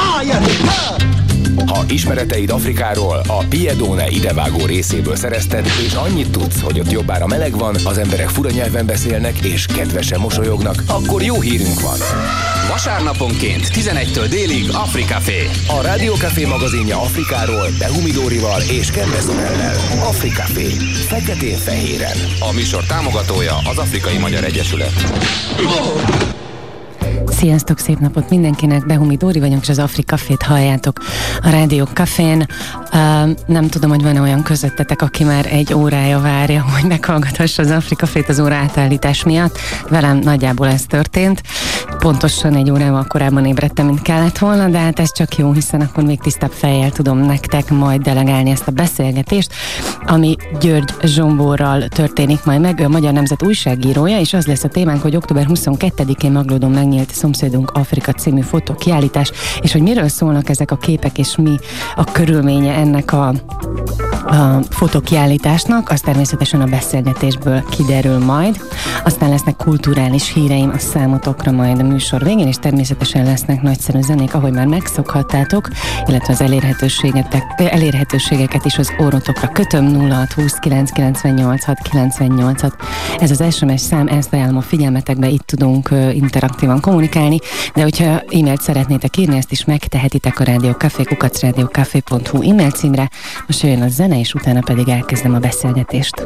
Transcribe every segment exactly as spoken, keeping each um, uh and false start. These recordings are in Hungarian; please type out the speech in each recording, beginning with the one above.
Ha ismereteid Afrikáról a Piedone idevágó részéből szerezted, és annyit tudsz, hogy ott jobbára meleg van, az emberek fura nyelven beszélnek, és kedvesen mosolyognak, akkor jó hírünk van. Vasárnaponként tizenegytől délig Africafé. A Rádió Café magazinja Afrikáról Behumi Dórival és Kembe Szonellel. Africafé. Feketén-fehéren. A műsor támogatója az Afrikai Magyar Egyesület. Sziasztok, szép napot mindenkinek, Behumi Dóri vagyok, és az Africafét halljátok a Rádió Cafén. Uh, nem tudom, hogy van-e olyan közöttetek, aki már egy órája várja, hogy meghallgathassa az Africafét az óra átállítás miatt. Velem nagyjából ez történt. Pontosan egy órával korábban ébredtem, mint kellett volna, de hát ez csak jó, hiszen akkor még tisztább fejjel tudom nektek majd delegálni ezt a beszélgetést, ami György Zsomborral történik majd meg, ő a Magyar Nemzet újságírója, és az lesz a témánk, hogy október huszonkettedikén Maglódon megnyílt Szomszédunk Afrika című fotókiállítás, és hogy miről szólnak ezek a képek, és mi a körülménye ennek a, a fotókiállításnak, az természetesen a beszélgetésből kiderül majd. Aztán lesznek kulturális híreim a számotokra majd a műsor végén, és természetesen lesznek nagyszerű zenék, ahogy már megszokhattátok, illetve az elérhetőségeket is az orrotokra kötöm. Nulla hat húsz kilenc kilencvennyolc hat kilencvennyolc hat. Ez az es em es szám, ezt ajánlom a figyelmetekbe, itt tudunk uh, interaktívan kommunikálni, de hogyha e-mailt szeretnétek írni, ezt is megtehetitek a rádiókafé kukac rádiókafé pont hu e-mail címre. Most jön a zene, és utána pedig elkezdem a beszélgetést.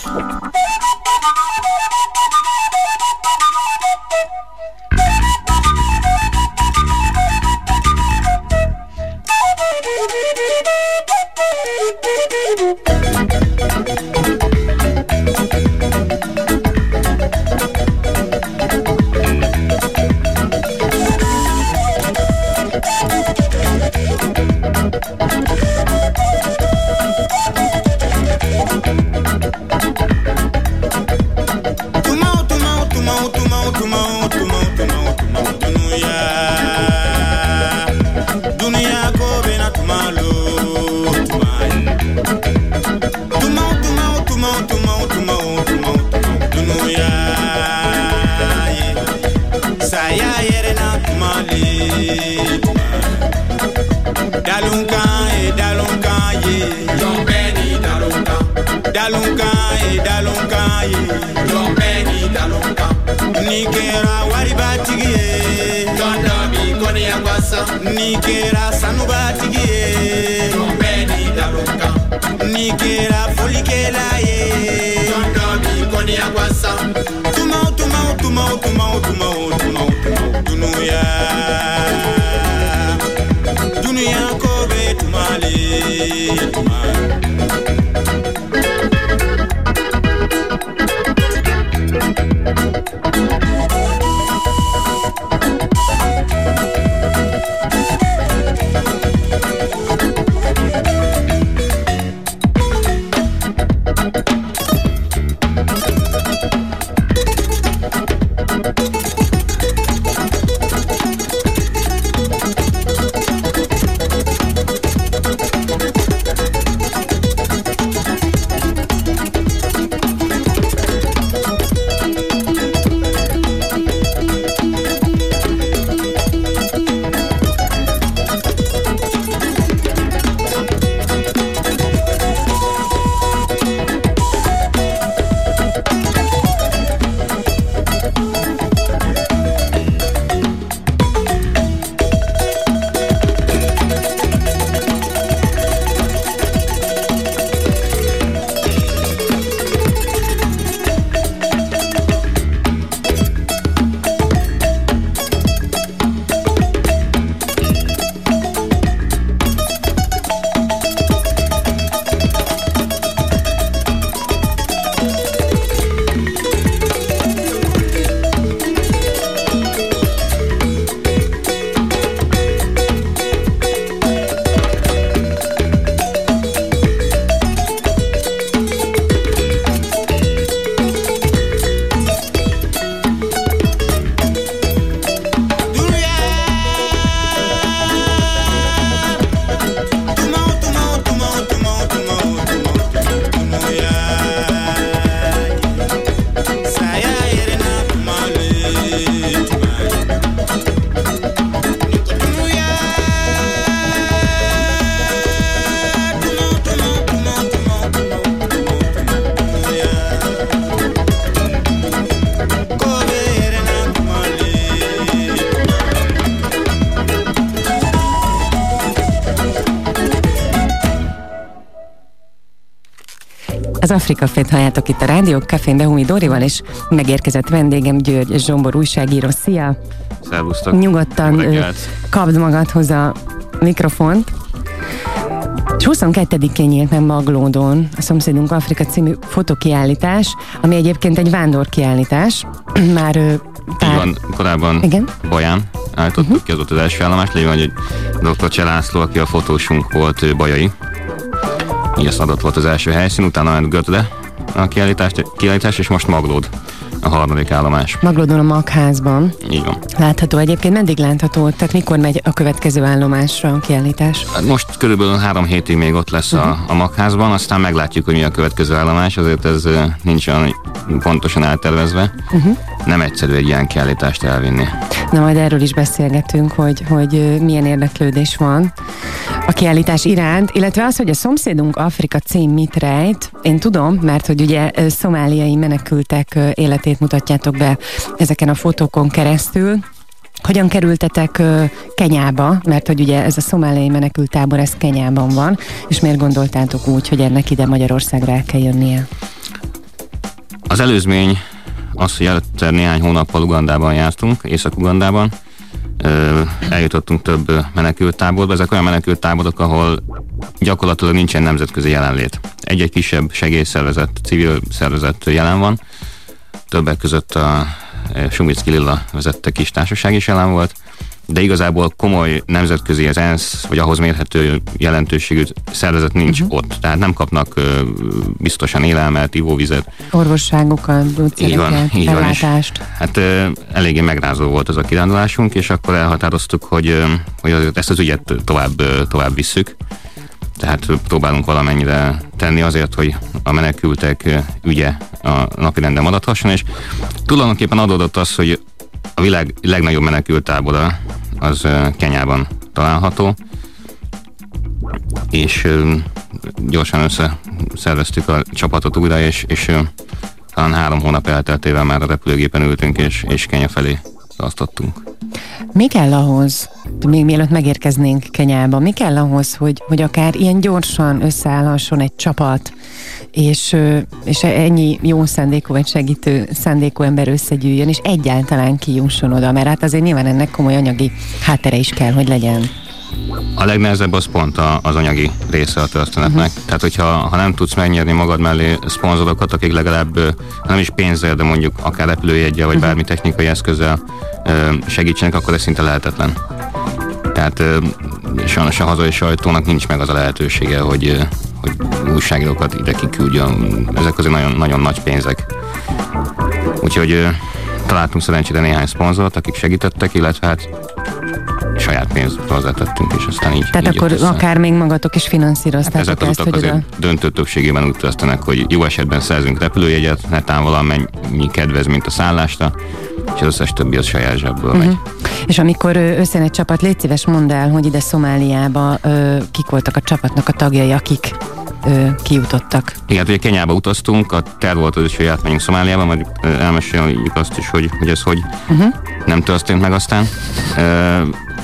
Nikera sanubatigie Rombeni dalunga Nikera folikela ye Tondobi koni agwasa Tumau tumau tumau tumau tumau tumau Dunuya Dunuya kobe tumale Tumale Az Afrika Fét halljátok itt a Rádió Cafén Behumi Dórival, és megérkezett vendégem György Zsombor újságíró. Szia! Szervusztok! Nyugodtan kapd magadhoz a mikrofont. És huszonkettedikén nyílt meg Maglódon a Szomszédunk Afrika című fotokiállítás, ami egyébként egy vándorkiállítás. Már pár... Így van, korábban Igen? Baján állítottuk uh-huh. ki, az ott az első állomás, lévén, hogy doktor Cseh László, aki a fotósunk volt, ő bajai. Így azt adott volt az első helyszín, utána ment Götle a kiállítás, kiállítás, és most Maglód a harmadik állomás. Maglódon a Magházban. Így van. Látható egyébként, meddig látható? Tehát mikor megy a következő állomásra a kiállítás? Most körülbelül három hétig még ott lesz uh-huh. a, a Magházban, aztán meglátjuk, hogy mi a következő állomás, azért ez nincs olyan pontosan eltervezve. Uh-huh. Nem egyszerű egy ilyen kiállítást elvinni. Na, majd erről is beszélgetünk, hogy, hogy milyen érdeklődés van a kiállítás iránt, illetve az, hogy a Szomszédunk Afrika cím mit rejt. Én tudom, mert hogy ugye szomáliai menekültek életét mutatjátok be ezeken a fotókon keresztül. Hogyan kerültetek Kenyába, mert hogy ugye ez a szomáliai menekülttábor, ez Kenyában van, és miért gondoltátok úgy, hogy ennek ide Magyarországra el kell jönnie? Az előzmény az, hogy előtte néhány hónappal Ugandában jártunk, Észak-Ugandában, eljutottunk több menekülttáborba. Ezek olyan menekülttáborok, ahol gyakorlatilag nincsen nemzetközi jelenlét. Egy-egy kisebb segélyszervezet, civil szervezet jelen van. Többek között a Sumicki Lilla vezette kis társaság is jelen volt, de igazából komoly nemzetközi, az ENSZ, vagy ahhoz mérhető jelentőségű szervezet nincs uh-huh. ott. Tehát nem kapnak uh, biztosan élelmet, ivóvizet. Orvosságokat, gyógyszereket, ellátást. Hát uh, eléggé megrázó volt az a kirándulásunk, és akkor elhatároztuk, hogy, uh, hogy ezt az ügyet tovább, uh, tovább visszük. Tehát próbálunk valamennyire tenni azért, hogy a menekültek ügye a napirenden maradhasson, és tulajdonképpen adódott az, hogy a világ legnagyobb menekülttábora az Kenyában található, és gyorsan összeszerveztük a csapatot újra, és, és talán három hónap elteltével már a repülőgépen ültünk, és, és Kenya felé tartottunk. Mi kell ahhoz, még mielőtt megérkeznénk Kenyába, mi kell ahhoz, hogy, hogy akár ilyen gyorsan összeállhasson egy csapat, és, és ennyi jó szándékú vagy segítő szándékú ember összegyűjjön, és egyáltalán kijusson oda, mert hát azért nyilván ennek komoly anyagi háttere is kell, hogy legyen. A legnehezebb az pont a, az anyagi része a történetnek. Uh-huh. Tehát, hogyha ha nem tudsz megnyerni magad mellé szponzorokat, akik legalább nem is pénzzel, de mondjuk akár repülőjeggyel, vagy uh-huh. bármi technikai eszközzel segítsenek, akkor ez szinte lehetetlen. Tehát sajnos a hazai sajtónak nincs meg az a lehetősége, hogy, hogy újságírókat ide kiküldjön. Ezek azért nagyon, nagyon nagy pénzek. Úgyhogy találtunk szerencsére néhány szponzort, akik segítettek, illetve hát saját pénzt hozzátettünk, és aztán így... Tehát így akkor akár még magatok is finanszíroztátok hát ezek ezt, hogy azért oda... döntő többségében úgy történnek, hogy jó esetben szerzünk repülőjegyet, netán valamennyi kedvez, mint a szállásra, és az összes többi az saját zsebből uh-huh. megy. És amikor összejön egy csapat, légy szíves, mondd el, hogy ide Szomáliába ö, kik voltak a csapatnak a tagjai, akik ö, kijutottak. Igen, ugye Kenyába utaztunk, a terv volt az is, hogy átmenjünk Szomáliába, majd elmeséljük azt is, hogy, hogy ez hogy uh-huh. nem történt meg aztán. Ö,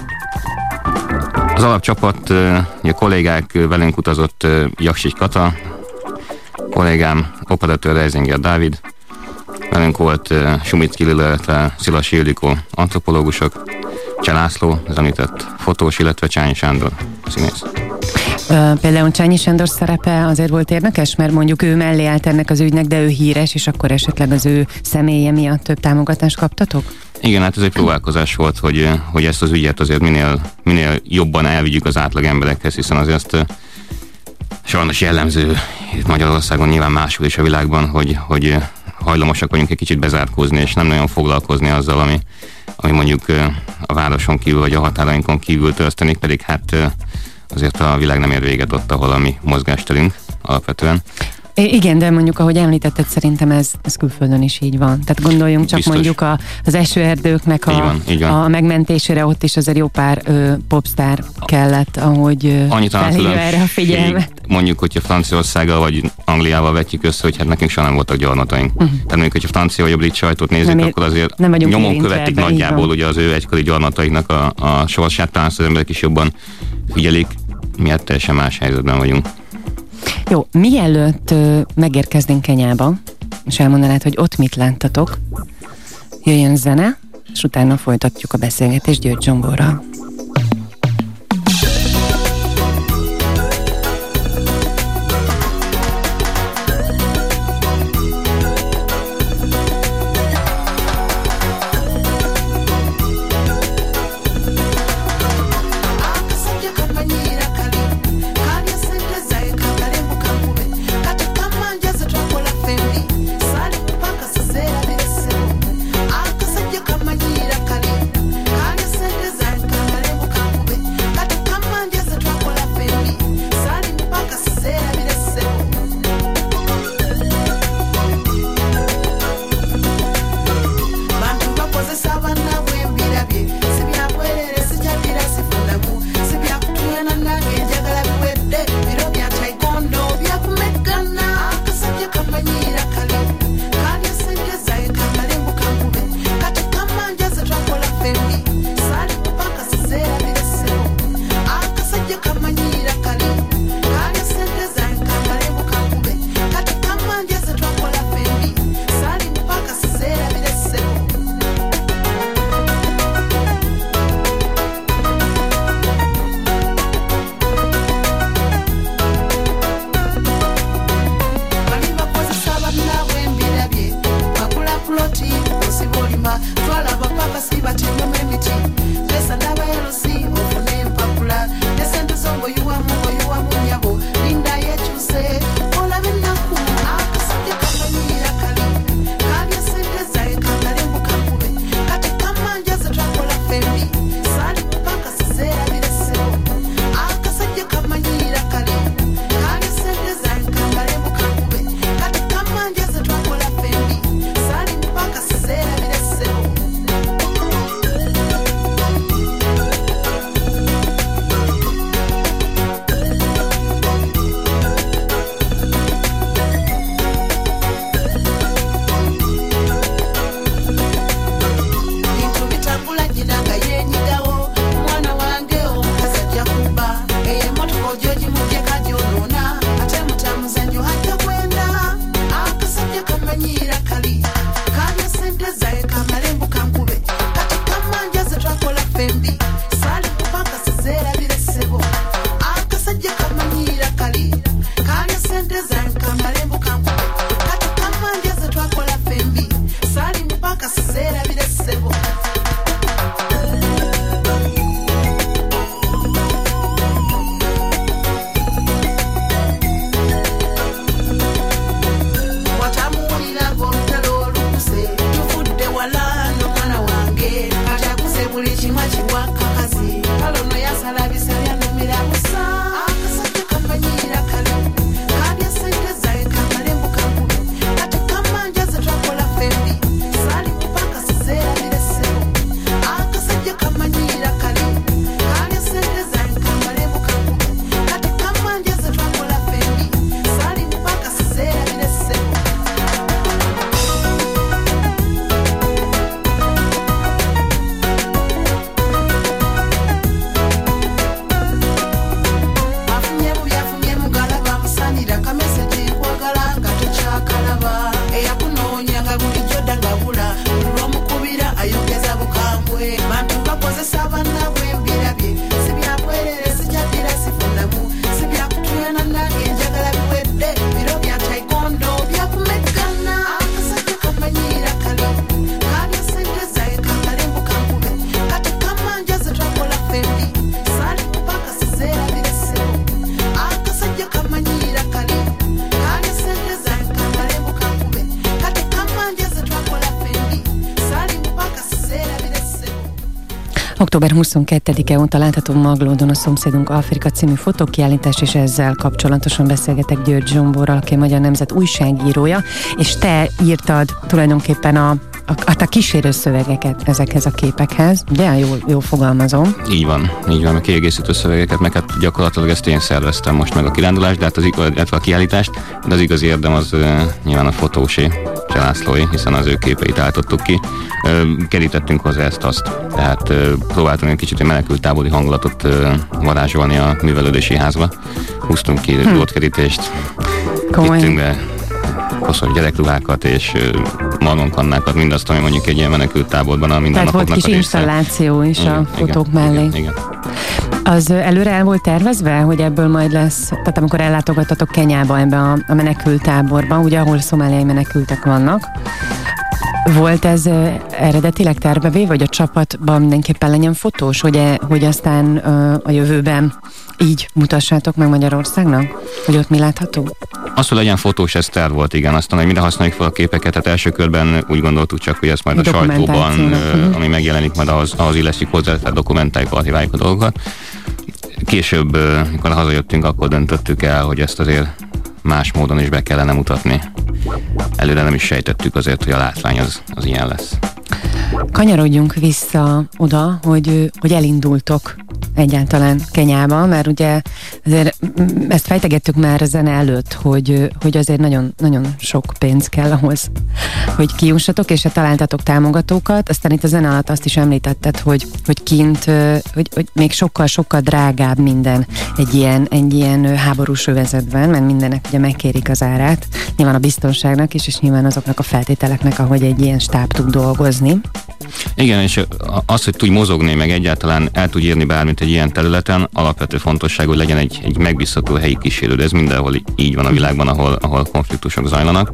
Az alapcsapat, a kollégák velünk utazott Jaksich Kata, kollégám operatőr Reisinger Dávid, velünk volt Sumicki Lilla, illetve Szilasi Ildikó antropológusok, Cseh László, az említett fotós, illetve Csányi Sándor színész. Például Csányi Sándor szerepe azért volt érdekes, mert mondjuk ő mellé állt ennek az ügynek, de ő híres, és akkor esetleg az ő személye miatt több támogatást kaptatok? Igen, hát ez egy próbálkozás volt, hogy, hogy ezt az ügyet azért minél, minél jobban elvigyük az átlag emberekhez, hiszen azért ezt sajnos jellemző itt Magyarországon, nyilván máshol is a világban, hogy, hogy hajlamosak vagyunk egy kicsit bezárkózni, és nem nagyon foglalkozni azzal, ami, ami mondjuk a városon kívül, vagy a határainkon kívül történik, pedig hát azért a világ nem ér véget ott, ahol a mi mozgásterünk alapvetően. Igen, de mondjuk, ahogy említetted, szerintem ez, ez külföldön is így van. Tehát gondoljunk csak Biztos. mondjuk a, az esőerdőknek a, így van, így van. a megmentésére, ott is azért jó pár ö, popstar kellett, ahogy felhívja erre a figyelmet. Mondjuk, hogyha Franciaországgal vagy Angliával vetjük össze, hogy hát nekünk soha nem voltak gyarmataink. Uh-huh. Tehát mondjuk, hogyha francia vagy a brit sajtót nézik, nem akkor azért nyomon követik nagyjából ugye az ő egykori gyarmataiknak a, a sorsát, talán az emberek is jobban figyelik, mi hát teljesen más helyzetben vagyunk. Jó, mielőtt ö, megérkeznénk Kenyába, és elmondanád, hogy ott mit láttatok, jöjjön zene, és utána folytatjuk a beszélgetést György Zsomborral. október huszonkettedike óta látható Maglódon a Szomszédunk Afrika című fotókiállítás, és ezzel kapcsolatosan beszélgetek György Zsomborral, aki a Magyar Nemzet újságírója, és te írtad tulajdonképpen a a, a kísérő szövegeket ezekhez a képekhez, ugye? Jól, jól fogalmazom. Így van, így van, a kiegészítő szövegeket, meg hát gyakorlatilag ezt én szerveztem most meg a kirándulást, de hát az, illetve a kiállítást, de az igazi érdem az uh, nyilván a fotósé, Cselászlói, hiszen az ő képeit állítottuk ki. Uh, kerítettünk hozzá ezt-azt, tehát uh, próbáltunk egy kicsit egy menekült tábori hangulatot uh, varázsolni a művelődési házba. Húztunk ki hm. drótkerítést, vittünk be koszos gyerekruhákat és malmonkannákat, mindazt, ami mondjuk egy ilyen menekült táborban a mindennapoknak a része. Tehát volt kis installáció is igen, a fotók igen, mellé. Igen, igen. Az előre el volt tervezve, hogy ebből majd lesz, tehát amikor ellátogattatok Kenyába ebbe a, a menekült táborba, ugye ahol szomáliai menekültek vannak, volt ez uh, eredetileg tervevé, vagy a csapatban mindenképpen legyen fotós, hogy, e, hogy aztán uh, a jövőben így mutassátok meg Magyarországnak, hogy ott mi látható? Az, hogy legyen fotós, ez terv volt, igen. Aztán, hogy mire használjuk fel a képeket, tehát első körben úgy gondoltuk csak, hogy ezt majd a sajtóban, uh, ami megjelenik, majd ahhoz, ahhoz illesztjük hozzá, tehát dokumentáljuk, archiváljuk a dolgokat. Később, uh, amikor hazajöttünk, akkor döntöttük el, hogy ezt azért más módon is be kellene mutatni. Előre nem is sejtettük azért, hogy a látvány az, az ilyen lesz. Kanyarodjunk vissza oda, hogy, hogy elindultok egyáltalán Kenyába, mert ugye azért ezt fejtegettük már a zene előtt, hogy, hogy azért nagyon, nagyon sok pénz kell ahhoz, hogy kijussatok, és találtatok támogatókat. Aztán itt a zene alatt azt is említetted, hogy, hogy kint, hogy, hogy még sokkal-sokkal drágább minden egy ilyen, egy ilyen háborús övezetben, mert mindenek ugye megkérik az árát, nyilván a biztonságnak is, és nyilván azoknak a feltételeknek, ahogy egy ilyen stáb tud dolgozni. Igen, és az, hogy tudj mozogni, meg egyáltalán el tudj írni bármit egy ilyen területen, alapvető fontosság, hogy legyen egy, egy megbízható helyi kísérő, de ez mindenhol így van a világban, ahol, ahol konfliktusok zajlanak.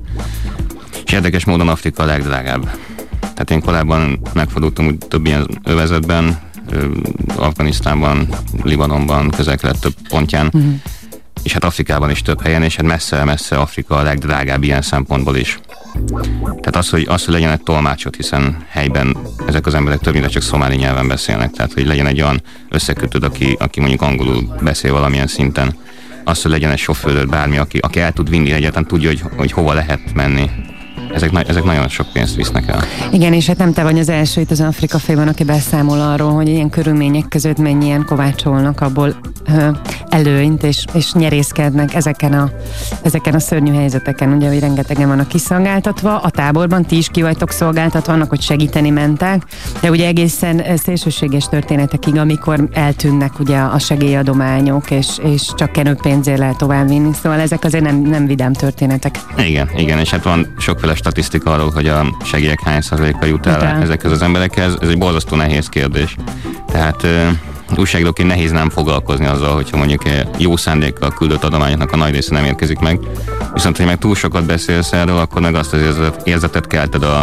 És érdekes módon Afrika a legdrágább. Tehát én korábban megfordultam úgy több ilyen övezetben, Afganisztánban, Libanonban, Közel-Kelet több pontján, uh-huh. és hát Afrikában is több helyen, és hát messze-messze Afrika a legdrágább ilyen szempontból is. Tehát az, hogy, az, hogy legyen egy tolmácsot, hiszen helyben ezek az emberek többnyire csak szomáli nyelven beszélnek, tehát hogy legyen egy olyan összekötőd, aki, aki mondjuk angolul beszél valamilyen szinten. Az, hogy legyen egy sofőröd, bármi, aki, aki el tud vinni, egyáltalán tudja, hogy, hogy hova lehet menni. Ezek, ezek nagyon sok pénzt visznek el. Igen, és hát nem te vagy az első itt az Afrika Fében, aki beszámol arról, hogy ilyen körülmények között mennyien kovácsolnak abból ö, előnyt, és, és nyerészkednek ezeken a, ezeken a szörnyű helyzeteken. Ugye, hogy rengetegen vannak kiszolgáltatva, a táborban ti is ki vagytok szolgáltatva annak, hogy segíteni mentek, de ugye egészen szélsőséges történetekig, amikor eltűnnek ugye a segélyadományok, és, és csak kenőpénzért lehet továbbvinni, szóval ezek azért nem, nem vidám történetek. Igen, igen, és hát van sokféle statisztika arról, hogy a segélyek hány százaléka jut el Után. ezekhez az emberekhez. Ez egy borzasztó nehéz kérdés. Tehát uh, újságíróként nehéz nem foglalkozni azzal, hogyha mondjuk jó szándékkal küldött adományoknak a nagy része nem érkezik meg. Viszont, hogy meg túl sokat beszélsz erről, akkor meg azt az érzet, érzetet kelted a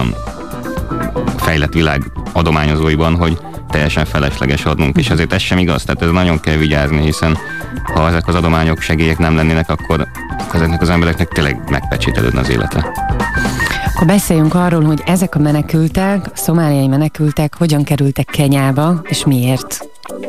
fejlett világ adományozóiban, hogy teljesen felesleges adnunk, és azért ez sem igaz, tehát ez nagyon kell vigyázni, hiszen ha ezek az adományok, segélyek nem lennének, akkor ezeknek az embereknek tényleg megpecsételődne az élete. Akkor beszéljünk arról, hogy ezek a menekültek, a szomáliai menekültek hogyan kerültek Kenyába, és miért?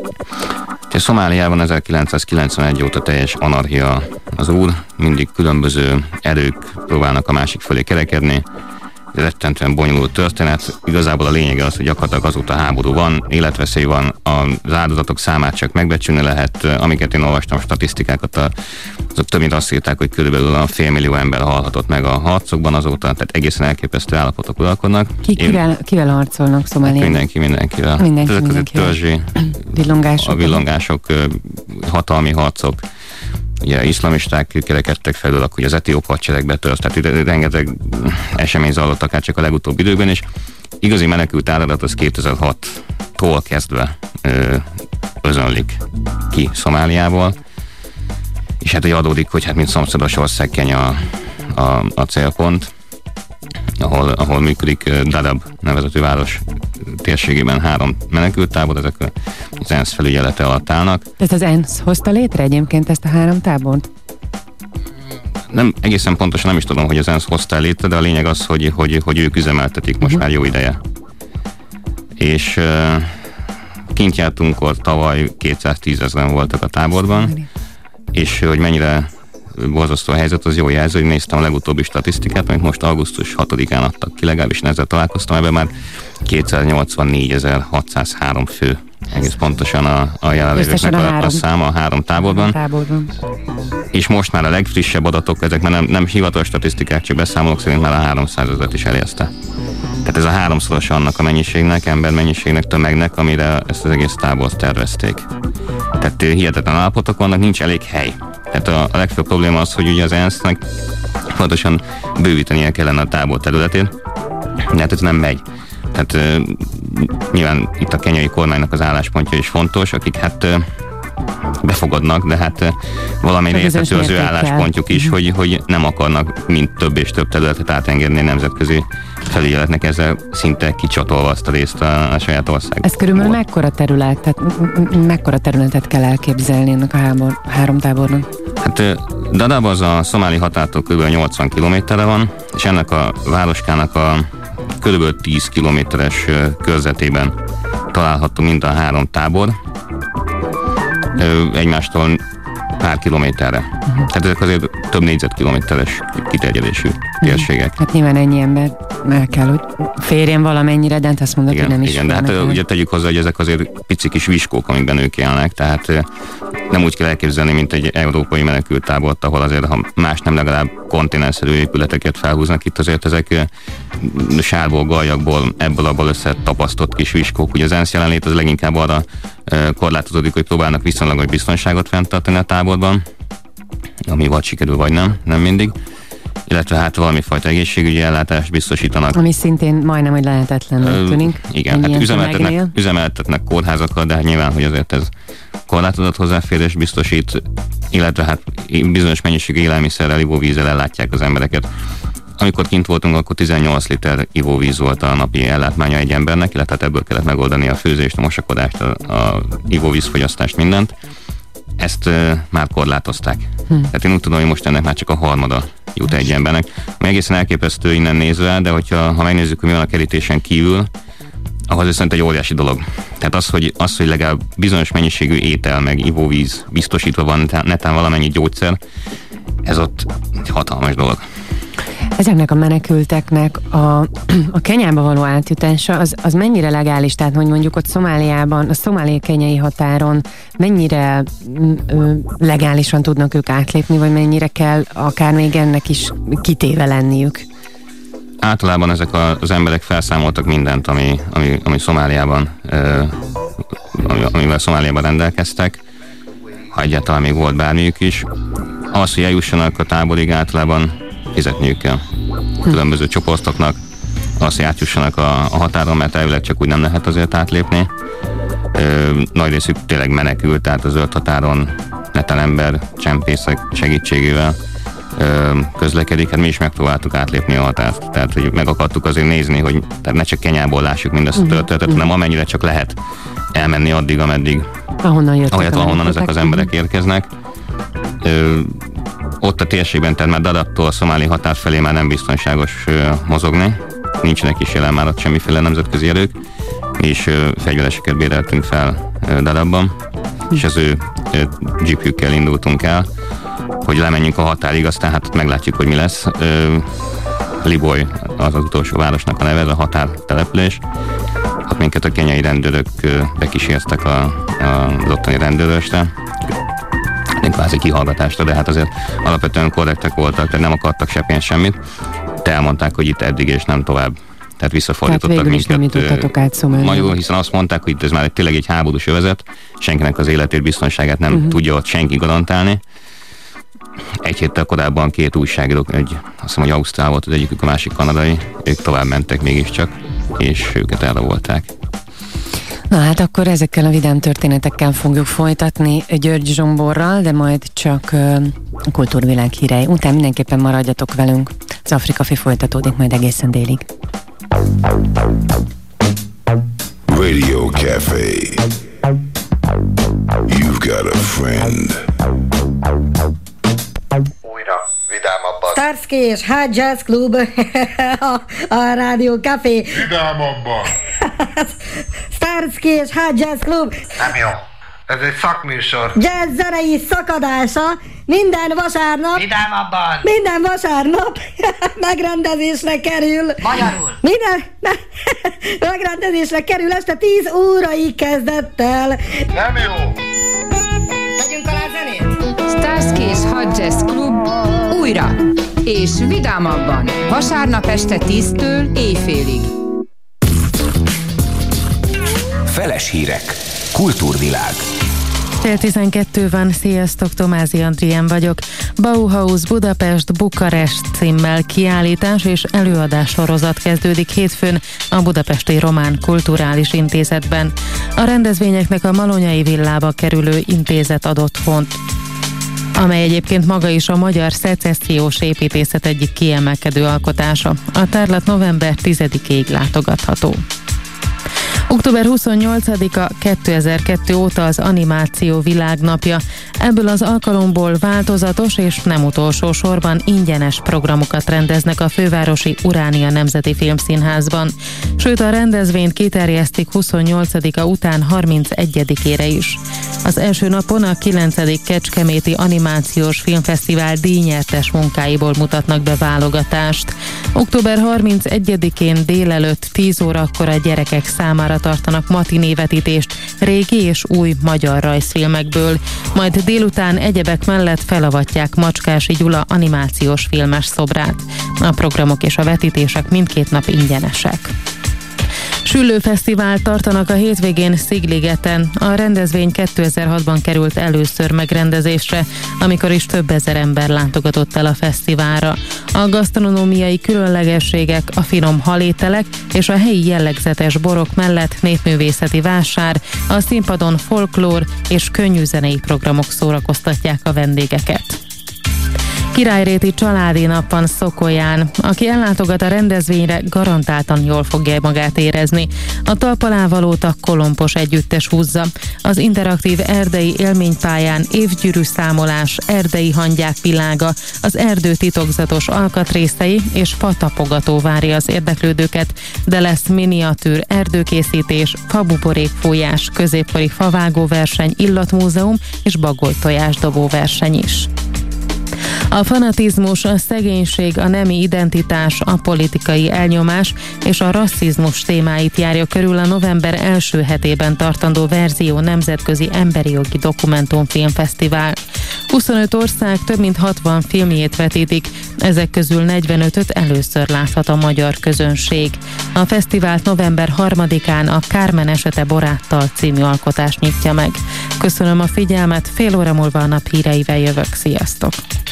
A Szomáliában ezerkilencszázkilencvenegy óta teljes anarchia az úr, mindig különböző erők próbálnak a másik fölé kerekedni. Ez rettentően bonyolult történet. Igazából a lényege az, hogy gyakorlatilag azóta háború van, életveszély van, az áldozatok számát csak megbecsülni lehet. Amiket én olvastam, statisztikákat, azok több mint azt írták, hogy körülbelül a félmillió ember halhatott meg a harcokban azóta, tehát egészen elképesztő állapotok uralkodnak. Ki, kivel, én, kivel harcolnak Szomáliában? Mindenki, mindenkivel. Mindenki, Ezek mindenkivel. Törzsi, villongások, a villongások, hatalmi harcok. Ugye iszlamisták kerekedtek felül, akkor az etióp hadsereg betört, tehát itt rengeteg esemény zajlott akár csak a legutóbbi időben, és igazi menekült áradat az kétezer-hattól kezdve ö, özönlik ki Szomáliából, és hát hogy adódik, hogy hát mint szomszédos ország Kenya a, a, a célpont, ahol, ahol működik Dadaab nevezetű város térségében három menekülttábor, ezek az ENSZ felügyelete alatt állnak. Tehát az ENSZ hozta létre egyébként ezt a három tábort? Nem, egészen pontosan nem is tudom, hogy az ENSZ hozta létre, de a lényeg az, hogy, hogy, hogy ők üzemeltetik most uh-huh. már jó ideje. És uh, kint jártunkkor tavaly kétszáztízezren voltak a táborban, és hogy mennyire borzasztó a helyzet, az jó jelző, hogy néztem a legutóbbi statisztikát, amit most augusztus hatodikán adtak ki, legalábbis ezzel találkoztam, ebben már kétszáznyolcvannégyezer-hatszázhárom fő egész pontosan a, a jelenlévőknek a, a, a száma a három táborban. táborban. És most már a legfrissebb adatok, ezek már nem, nem hivatalos statisztikák, csak beszámolók szerint már a háromszázezret is elérte. Tehát ez a háromszoros annak a mennyiségnek, embermennyiségnek, tömegnek, amire ezt az egész tábort tervezték. Tehát hihetetlen állapotok vannak, nincs elég hely. Tehát a, a legfőbb probléma az, hogy ugye az é en es-nek pontosan bővítenie kellene a tábor területét, de hát ez nem megy. Tehát uh, nyilván itt a kenyai kormánynak az álláspontja is fontos, akik hát uh, befogadnak, de hát uh, valamelyre érthető az ő álláspontjuk is, hogy, hogy nem akarnak mind több és több területet átengedni nemzetközi felügyeletnek, ezzel szinte kicsatolva azt a részt a, a saját ország. Ez körülbelül mekkora terület, tehát mekkora területet kell elképzelni ennek a hábor, három tábornak? Hát uh, Dadaab az a szomáli határtól kb. nyolcvan kilométerre van, és ennek a városkának a körülbelül tíz kilométeres körzetében található mind a három tábor, egymástól pár kilométerre. Uh-huh. Tehát ezek azért több négyzetkilométeres kiterjedésű uh-huh. térségek. Hát nyilván ennyi ember el kell, hogy férjen valamennyire, de azt mondod, igen, hogy nem is igen, de hát el. Ugye tegyük hozzá, hogy ezek azért pici kis viskók, amikben ők élnek, tehát nem úgy kell elképzelni, mint egy európai menekülttábort, ahol azért, ha más nem, legalább kontinensszerű épületeket felhúznak, itt azért ezek sárból, gallyakból, ebből abból összetapasztott kis viskók. Ugye az é en es jelenlét az leginkább arra korlátozódik, hogy próbálnak viszonylag biztonságot fenntartani a táborban, ami vagy sikerül, vagy nem, nem mindig. Illetve hát valami fajta egészségügyi ellátást biztosítanak. Ami szintén majdnem, hogy lehetetlenül tűnik. Igen, hát üzemeltetnek, üzemeltetnek kórházakat, de hát nyilván, hogy azért ez korlátozott hozzáférés biztosít, illetve hát bizonyos mennyiségű élelmiszerrel, ivóvízzel ellátják az embereket. Amikor kint voltunk, akkor tizennyolc liter ivóvíz volt a napi ellátmánya egy embernek, illetve hát ebből kellett megoldani a főzést, a mosakodást, a, a ivóvízfogyasztást, mindent. Ezt uh, már korlátozták. Hm. Tehát én úgy tudom, hogy most ennek már csak a harmada jut egy embernek. Ami egészen elképesztő innen nézve, de hogyha ha megnézzük, hogy mi van a kerítésen kívül, ahhoz viszont egy óriási dolog. Tehát az, hogy, az, hogy legalább bizonyos mennyiségű étel, meg ivóvíz biztosítva van, netán valamennyi gyógyszer, ez ott egy hatalmas dolog. Ezeknek a menekülteknek a, a Kenyába való átjutása, az, az mennyire legális? Tehát, hogy mondjuk ott Szomáliában, a szomáliai-kenyai határon mennyire ö, legálisan tudnak ők átlépni, vagy mennyire kell akár még ennek is kitéve lenniük? Általában ezek az emberek felszámoltak mindent, ami, ami, ami Szomáliában, ö, amivel Szomáliában rendelkeztek, ha egyáltalán még volt bármiük is. Az, hogy eljussanak a táborig, általában fizetniük kell különböző csoportoknak, azt, hogy átjussanak a, a határon, mert elvileg csak úgy nem lehet azért átlépni. Ö, nagy részük tényleg menekült, tehát a zöld határon netán ember, csempészek segítségével ö, közlekedik. Hát mi is megpróbáltuk átlépni a határt, tehát hogy meg akartuk azért nézni, hogy tehát ne csak Kenyából lássuk mindezt a történetet, hanem amennyire csak lehet elmenni addig, ameddig ahonnan, jöttek ahonnan ezek az emberek érkeznek. Ö, Ott a térségben, tehát már Dadaabtól a szomáli határ felé már nem biztonságos ö, mozogni. Nincsenek is jelen már ott semmiféle nemzetközi erők. Mi is ö, fegyvereseket béreltünk fel ö, Dadaabban, és az ő ö, jeepjükkel indultunk el, hogy lemenjünk a határig, aztán hát meglátjuk, hogy mi lesz. Ö, Liboy az az utolsó városnak a neve, ez a határtelepülés. Hát minket a kenyai rendőrök ö, bekísértek a, a, az ottani rendőrösre, kvázi kihallgatásra, de hát azért alapvetően korrektek voltak, tehát nem akartak se pénzt, semmit. De elmondták, hogy itt eddig és nem tovább. Tehát visszafordítottak tehát minket. Nem jutottak át Szomáliába. Magyarul, hiszen azt mondták, hogy itt ez már tényleg egy háborús övezet, senkinek az életét, biztonságát nem uh-huh. tudja ott senki garantálni. Egy héttel korábban két újságírók, egy, azt hiszem, hogy ausztrál volt az egyikük, a másik kanadai, ők tovább mentek mégiscsak, és őket elrabolták. Na hát akkor ezekkel a vidám történetekkel fogjuk folytatni György Zsomborral, de majd csak uh, a kultúrvilág hírei után mindenképpen maradjatok velünk. Az Afrikafé folytatódik majd egészen délig. Radio Café. You've got a friend. Újra vidámabban. Starsky és Hot Jazz Club a, a Rádió Café. Vidámabban. Starsky és Hot Jazz Club. Nem jó. Ez egy szakműsor. Jazz zenei szakadása minden vasárnap. Vidámabban. Minden vasárnap megrendezésre kerül. Magyarul. Minden me- megrendezésre kerül este tíz óraig kezdettel. Nem jó. Tegyünk alá zenét. Starsky és Hot Jazz Club újra és vidámabban vasárnap este tíztől éjfélig. Feles hírek. Kultúrvilág. Fél tizenkettő van, sziasztok, Tomázi Andrien vagyok. Bauhaus Budapest Bukarest címmel kiállítás és előadás sorozat kezdődik hétfőn a Budapesti Román Kulturális Intézetben. A rendezvényeknek a Malonyai villába kerülő intézet ad otthont, amely egyébként maga is a magyar szecessziós építészet egyik kiemelkedő alkotása. A tárlat november tizedikéig látogatható. október huszonnyolcadika kétezer-kettő óta az animáció világnapja. Ebből az alkalomból változatos és nem utolsó sorban ingyenes programokat rendeznek a fővárosi Uránia Nemzeti Filmszínházban. Sőt, a rendezvényt kiterjesztik huszonnyolcadika után harmincegyedikére is. Az első napon a kilencedik Kecskeméti Animációs Filmfesztivál díjnyertes munkáiból mutatnak be válogatást. október harmincegyedikén délelőtt tíz órakor a gyerekek számára tartanak matinévetítést régi és új magyar rajzfilmekből, majd délután egyebek mellett felavatják Macskási Gyula animációs filmes szobrát. A programok és a vetítések mindkét nap ingyenesek. Süllőfesztivált tartanak a hétvégén Szigligeten. A rendezvény kétezer-hatban került először megrendezésre, amikor is több ezer ember látogatott el a fesztiválra. A gasztronómiai különlegességek, a finom halételek és a helyi jellegzetes borok mellett népművészeti vásár, a színpadon folklór és könnyűzenei programok szórakoztatják a vendégeket. Királyréti családi nap van Szokolyán. Aki ellátogat a rendezvényre, garantáltan jól fogja magát érezni. A talpalávalót a Kolompos együttes húzza. Az interaktív erdei élménypályán évgyűrű számolás, erdei hangyák világa, az erdő titokzatos alkatrészei és fatapogató várja az érdeklődőket, de lesz miniatűr erdőkészítés, fabuborékfújás, középkori favágóverseny, illatmúzeum és bagoltojásdobó verseny is. A fanatizmus, a szegénység, a nemi identitás, a politikai elnyomás és a rasszizmus témáit járja körül a november első hetében tartandó Verzió nemzetközi emberi jogi dokumentumfilmfesztivál. huszonöt ország több mint hatvan filmjét vetítik, ezek közül negyvenötöt először láthat a magyar közönség. A fesztivált november harmadikán a Kármen esete Boráttal című alkotás nyitja meg. Köszönöm a figyelmet, fél óra múlva a nap híreivel jövök, sziasztok!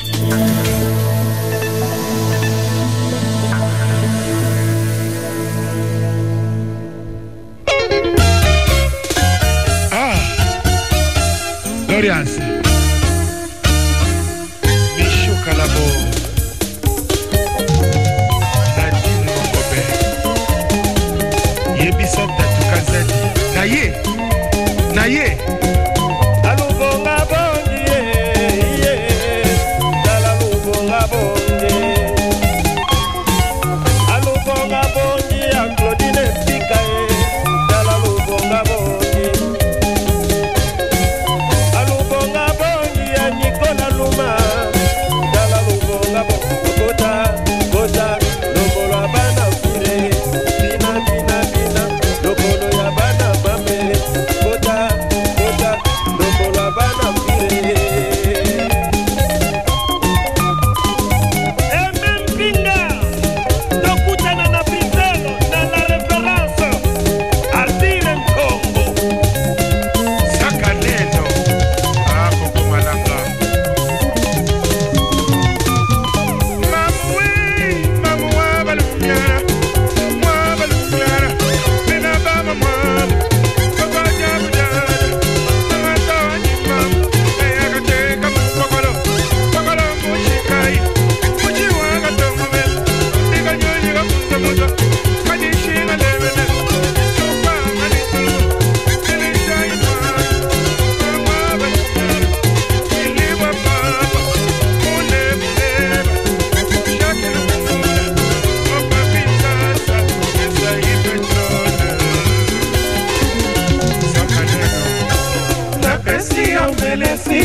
Ah, Dorian, Michou Kalabo, Nadine Mokobe, Yebisop Datukazadi, Naye, Naye.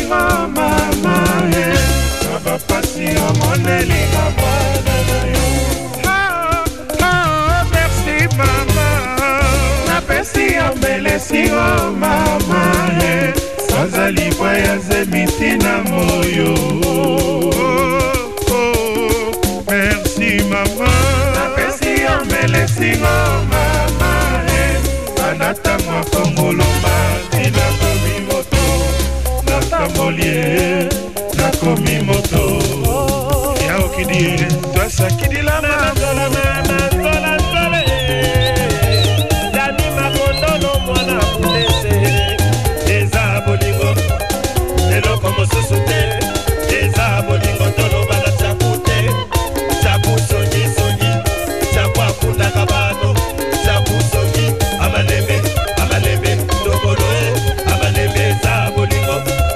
singo mama eh. Baba pasi omoneli mabwana na yo. Oh, oh, merci mama. Napesi ombele singo mama eh. Sazali voyage mitina moyo. Oh, oh, merci mama. Napesi ombele singo mama eh. Anata mwa kongoloma tina komi moto. Natamolie na komi moto. Ya okidi twasa kidi la mazola na zola zole. Dani makondolo mwana kudese. Eza bolingo Elo komo susute. Eza bolingo tolo bala chakute. Chaku sonyi sonyi. Chaku akunda kabano. Chaku sonyi. Amalebe Amalebe Dobolo Amalebe za bolingo.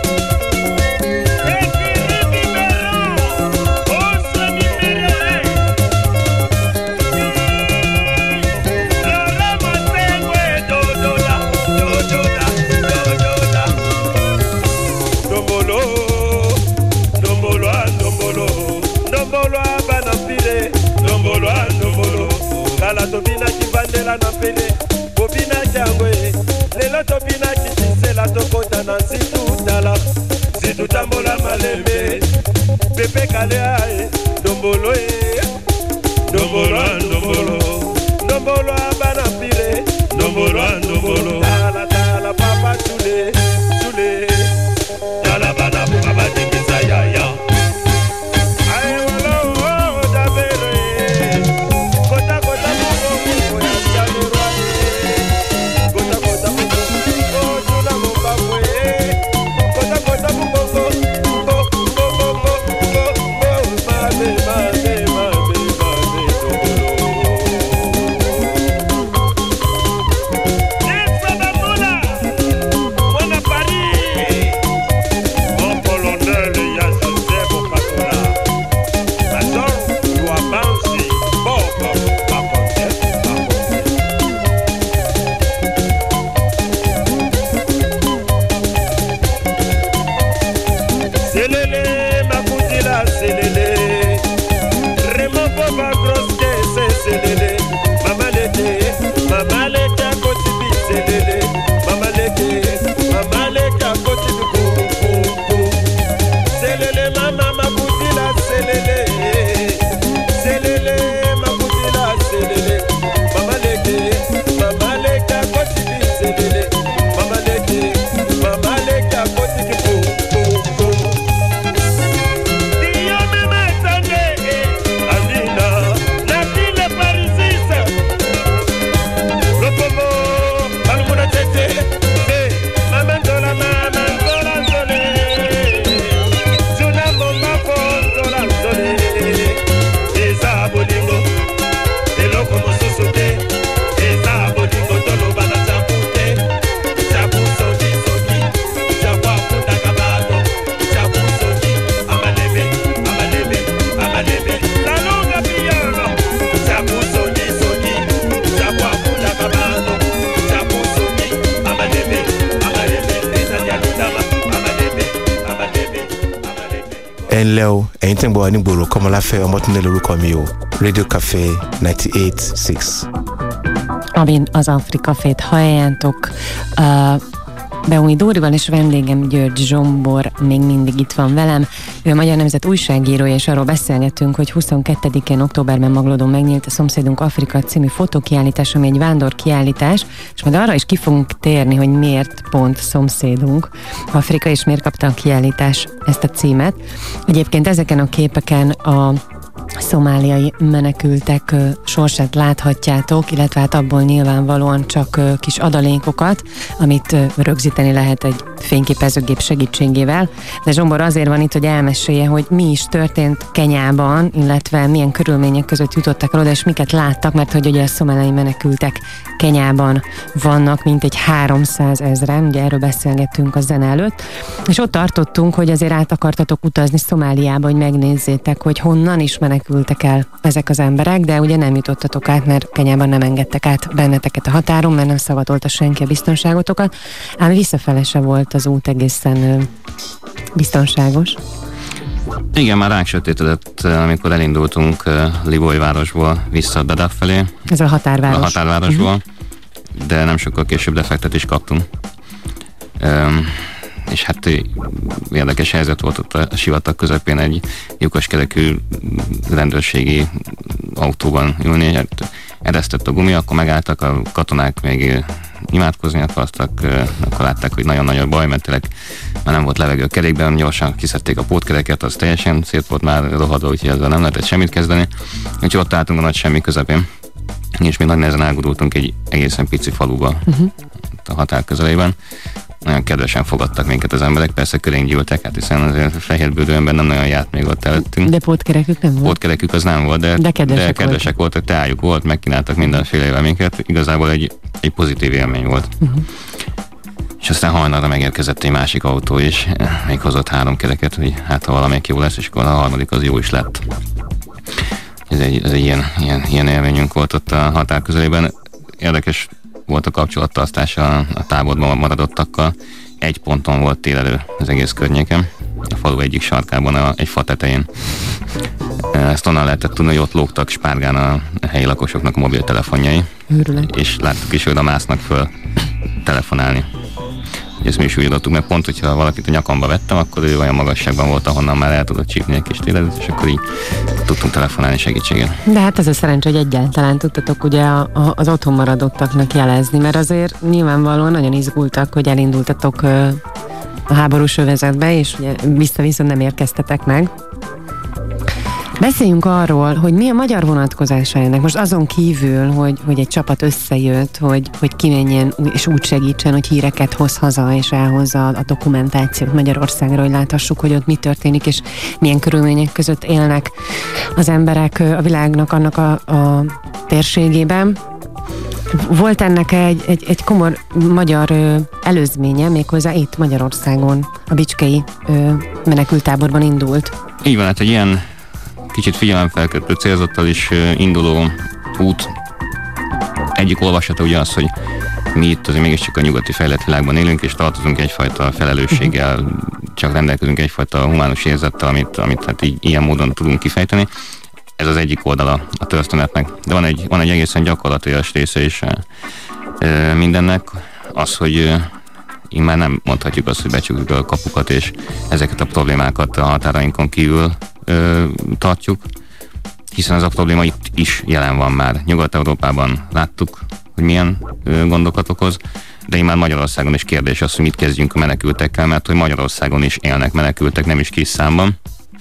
Tobina kibandela na pele bobina jangwe lelo tobina kitisela tokota na situ dala situ tambola malembe pepe kale ae dombolo e dombolo dombolo dombolo abana pile dombolo dombolo dala dala papa tule tule dala bana baba dikisa ya ya. ẹnlẹ́ o ẹ̀yin tí ń gbọ́ wa nígboro Kọ́mọláfẹ́ Ọmọ́túndé lórúkọ mi o Radio Café ninety-eight point six. Amin az Afrika Fét halljátok. Uh, Beumi Dórival és vendégem György Zsombor még mindig itt van velem. Ő a Magyar Nemzet újságírója, és arról beszélgetünk, hogy huszonkettedikén októberben Maglódon megnyílt a Szomszédunk Afrika című fotókiállítás, ami egy vándorkiállítás, és majd arra is ki fogunk térni, hogy miért pont Szomszédunk Afrika, és miért kapta a kiállítás ezt a címet. Egyébként ezeken a képeken a szomáliai menekültek ö, sorsát láthatjátok, illetve hát abból nyilvánvalóan csak ö, kis adalékokat, amit ö, rögzíteni lehet egy fényképezőgép segítségével. De Zsombor azért van itt, hogy elmesélje, hogy mi is történt Kenyában, illetve milyen körülmények között jutottak el oda, és miket láttak, mert hogy ugye a szomáliai menekültek Kenyában vannak, mint egy háromszázezren, ugye erről beszélgettünk a zene előtt, és ott tartottunk, hogy azért át akartatok utazni Szomáliába, hogy megnézzétek, hogy honnan is menekültek el ezek az emberek, de ugye nem jutottatok át, mert Kenyában nem engedtek át benneteket a határon, mert nem szavatolta senki a biztonságotokat, ám visszafele se volt ott az út egészen biztonságos. Igen, már ránk sötétedett, amikor elindultunk Liboy-városból vissza Dadaab felé. Ez a határváros. A határvárosból, uh-huh. De nem sokkal később defektet is kaptunk. Um, és hát érdekes helyzet volt ott a sivatag közepén egy lyukaskerekű rendőrségi autóban ülni. Hát eresztett a gumi, akkor megálltak, a katonák még imádkozni akartak, akkor látták, hogy nagyon nagy baj, mert tényleg már nem volt levegő a kerékben, gyorsan kiszedték a pótkereket, az teljesen szét volt már rohadva, úgyhogy ezzel nem lehetett semmit kezdeni. Úgyhogy ott álltunk a nagy semmi közepén, és mi nagy nehezen elgurultunk egy egészen pici faluba, uh-huh. a határ közelében. Nagyon kedvesen fogadtak minket az emberek, persze körénk gyűltek, hát hiszen azért fehérbőrű ember nem nagyon járt még ott előttünk. De pótkerekük nem volt? Pótkerekük az nem volt, de, de kedvesek, de kedvesek voltak, teájuk volt, megkínáltak mindenfélevel minket, igazából egy, egy pozitív élmény volt. Uh-huh. És aztán hajnalra megérkezett egy másik autó is, még hozott három kereket, hogy hát ha valamelyik jó lesz, és akkor a harmadik az jó is lett. Ez egy, ez egy ilyen, ilyen, ilyen élményünk volt ott a határ közelében. Érdekes volt a kapcsolattartás a, a táborban maradottakkal. Egy ponton volt télelő az egész környéken, a falu egyik sarkában, a, egy fa tetején. Ezt onnan lehetett tudni, hogy ott lógtak spárgán a helyi lakosoknak a mobiltelefonjai. Őrület. És láttuk is, hogy oda másznak föl telefonálni. Ezt mi is úgy adottuk, mert pont, hogyha valakit a nyakamba vettem, akkor ő olyan magasságban volt, ahonnan már el tudott csípni egy kis télelőt, és akkor így tudtunk telefonálni segítséget. De hát ez a szerencsé, hogy egyáltalán tudtatok ugye a, a, az otthon maradottaknak jelezni, mert azért nyilvánvalóan nagyon izgultak, hogy elindultatok ö, a háborús övezetbe, és ugye vissza-vissza nem érkeztetek meg. Beszéljünk arról, hogy mi a magyar vonatkozása ennek. Most azon kívül, hogy, hogy egy csapat összejött, hogy, hogy kimenjen és úgy segítsen, hogy híreket hoz haza és elhozza a dokumentációt Magyarországra, hogy láthassuk, hogy ott mi történik, és milyen körülmények között élnek az emberek a világnak annak a, a térségében. Volt ennek egy, egy, egy komor magyar ö, előzménye, méghozzá itt Magyarországon, a bicskei ö, menekültáborban indult. Így van, hát egy ilyen kicsit figyelemfelkeltő célzattal is induló út egyik olvasata ugye az, hogy mi itt azért mégiscsak a nyugati fejlett világban élünk, és tartozunk egyfajta felelősséggel, csak rendelkezünk egyfajta humánus érzettel, amit, amit hát így ilyen módon tudunk kifejteni. Ez az egyik oldala a történetnek. De van egy, van egy egészen gyakorlatilag része is e, mindennek, az, hogy én már nem mondhatjuk azt, hogy becsukjuk a kapukat, és ezeket a problémákat a határainkon kívül ö, tartjuk, hiszen ez a probléma itt is jelen van már. Nyugat-Európában láttuk, hogy milyen ö, gondokat okoz, de én már Magyarországon is kérdés az, hogy mit kezdjünk a menekültekkel, mert hogy Magyarországon is élnek menekültek, nem is kis számban.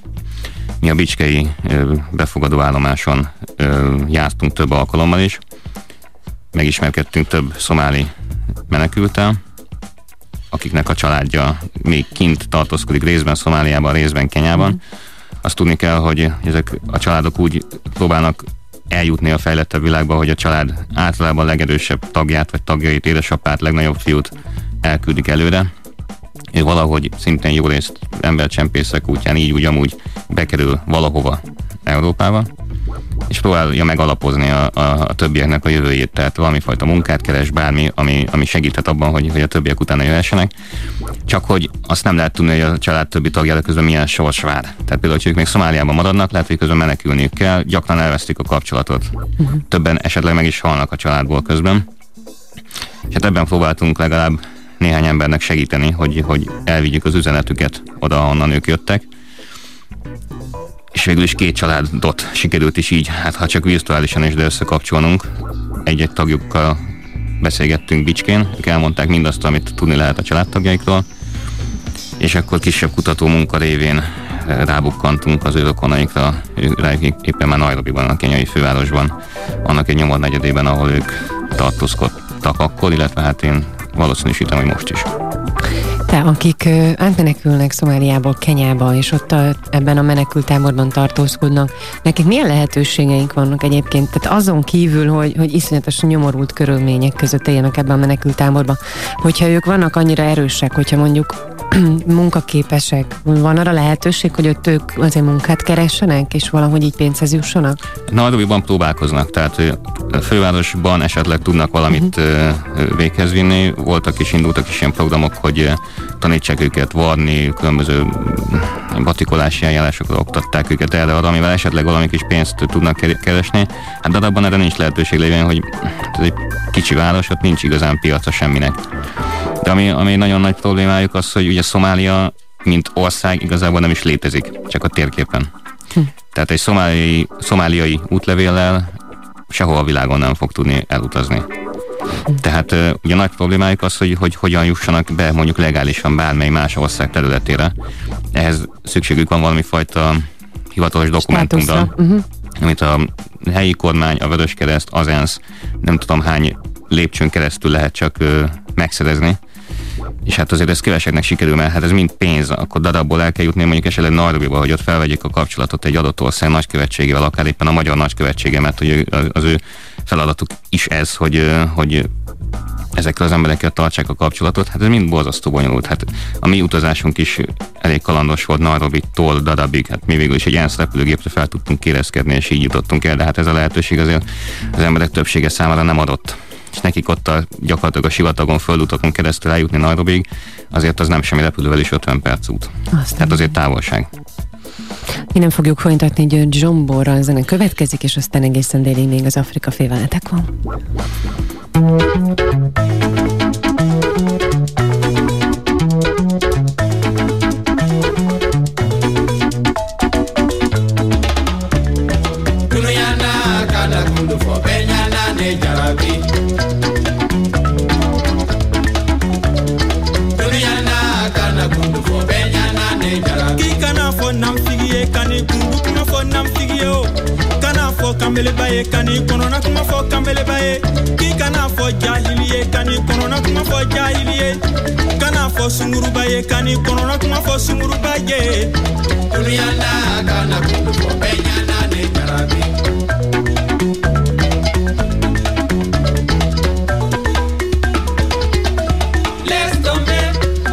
Mi a bicskei ö, befogadó állomáson ö, jártunk több alkalommal is, megismerkedtünk több szomáli menekülttel, akiknek a családja még kint tartózkodik, részben Szomáliában, részben Kenyában. Azt tudni kell, hogy ezek a családok úgy próbálnak eljutni a fejlettebb világba, hogy a család általában a legerősebb tagját, vagy tagjait, édesapát, legnagyobb fiút elküldik előre. Ő valahogy szintén jó részt embercsempészek útján így úgy amúgy bekerül valahova Európába, és próbálja megalapozni a, a, a többieknek a jövőjét, tehát valamifajta munkát keres, bármi, ami, ami segíthet abban, hogy, hogy a többiek utána jöhessenek. Csak hogy azt nem lehet tudni, hogy a család többi tagjára közben milyen sors vár. Tehát például, hogy ők még Szomáliában maradnak, lehet, hogy közben menekülniük kell, gyakran elvesztik a kapcsolatot. Uh-huh. Többen esetleg meg is halnak a családból közben. És hát ebben próbáltunk legalább néhány embernek segíteni, hogy, hogy elvigyük az üzenetüket oda, ahonnan ők jöttek. És végül is két családot sikerült is így, hát ha csak virtuálisan is, de összekapcsolnunk. Egy-egy tagjukkal beszélgettünk Bicskén, ők elmondták mindazt, amit tudni lehet a családtagjaikról, és akkor kisebb kutató munka révén rábukkantunk az ő rokonaikra, rájuk éppen már Nairobiban, a kenyai fővárosban, annak egy nyomornegyedében, ahol ők tartózkodtak akkor, illetve hát én valószínűsítem, hogy most is. Te, akik átmenekülnek Szomáliából Kenyába, és ott a, ebben a menekültáborban tartózkodnak, nekik milyen lehetőségeink vannak egyébként? Tehát azon kívül, hogy, hogy iszonyatosan nyomorult körülmények között élnek ebben a menekültáborban, hogyha ők vannak annyira erősek, hogyha mondjuk munkaképesek, van arra lehetőség, hogy ott ők azért munkát keressenek, és valahogy így pénzhez jussanak? Nairobiban próbálkoznak, tehát a fővárosban esetleg tudnak valamit uh-huh. véghez vinni. Voltak és indultak is ilyen programok, hogy tanítsák őket varni, különböző batikolási eljárásokat oktatták őket erre arra, amivel esetleg valami kis pénzt tudnak keresni. Hát Dadabban erre nincs lehetőség lévén, hogy ez egy kicsi város, ott nincs igazán piaca semminek. De ami, ami nagyon nagy problémájuk az, hogy ugye Szomália, mint ország igazából nem is létezik, csak a térképen. Hm. Tehát egy szomáliai, szomáliai útlevéllel sehol a világon nem fog tudni elutazni. Tehát uh, ugye nagy problémájuk az, hogy, hogy hogyan jussanak be mondjuk legálisan bármely más ország területére. Ehhez szükségük van valami fajta hivatalos dokumentumra, uh-huh. amit a helyi kormány, a Vöröskereszt, az ENSZ, nem tudom hány lépcsőn keresztül lehet csak uh, megszerezni. És hát azért ez keveseknek sikerül, mert hát ez mind pénz, akkor Dadabból el kell jutni mondjuk esetleg Nairobiba, hogy ott felvegyék a kapcsolatot egy adott ország nagykövetségével, akár éppen a magyar nagykövetsége, mert hogy az ő feladatuk is ez, hogy, hogy ezekkel az emberekkel tartsák a kapcsolatot, hát ez mind borzasztó bonyolult. Hát a mi utazásunk is elég kalandos volt Nairobitól Dadabig, hát mi végül is egy ENSZ repülőgépre fel tudtunk kérezkedni, és így jutottunk el, de hát ez a lehetőség azért az emberek többsége számára nem adott. És nekik ott a, gyakorlatilag a sivatagon, földutakon keresztül eljutni Nairobig, azért az nem semmi, repülővel is ötven perc út. Aztán tehát azért távolság. Innen fogjuk folytatni György Zsomborral, a zene következik, és aztán egészen délig még az Afrika félveletek van. Kambele baye kani konona kuma fo kambele baye ki kana fo jahiliye kani konona kuma fo jahiliye kana fo sunguru baye kani konona kuma fo sunguru baye dunia na kana kundu fo benya na ne tarabi let's tomber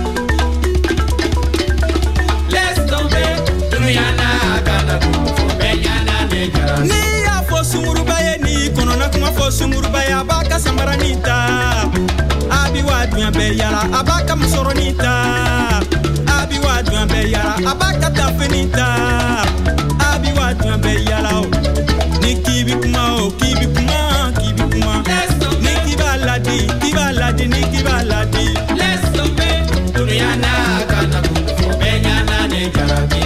let's tomber dunia na kana kundu fo benya na ne tarabi sunguru baye ni konona kuma fo sunguru baye abaka samaranita abi wadnya be yala abaka musoronita abi wadnya be yala abaka tafenita abi wadnya be yala ni kibi kuma o kibi kuma kibi kuma ni kibaladi kibaladi ni kibaladi let's tombe duniana kana fo benya na ne karabi